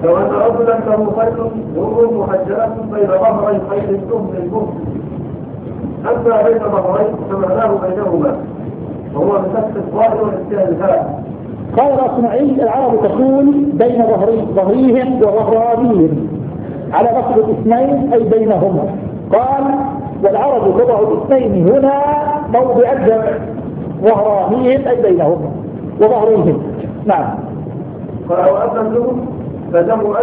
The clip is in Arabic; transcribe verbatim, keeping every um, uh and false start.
لو أن رجلا له خيل نور محجلة بين ظهري خيل السهم البهم، أما بين ظهرين فمعناه بينهما، وهو بفتح الظاهر والإسكان الهاء. قال الأصمعي العرب تقول بين ظهري ظهريهم وظهرانيهم على نصب الاثنين أي بينهما. قال والعرب تضع الاثنين هنا موضع الجمع، ظهرانيهم أي بينهما وظهريهم. نعم. قال وأما الجمع فجمع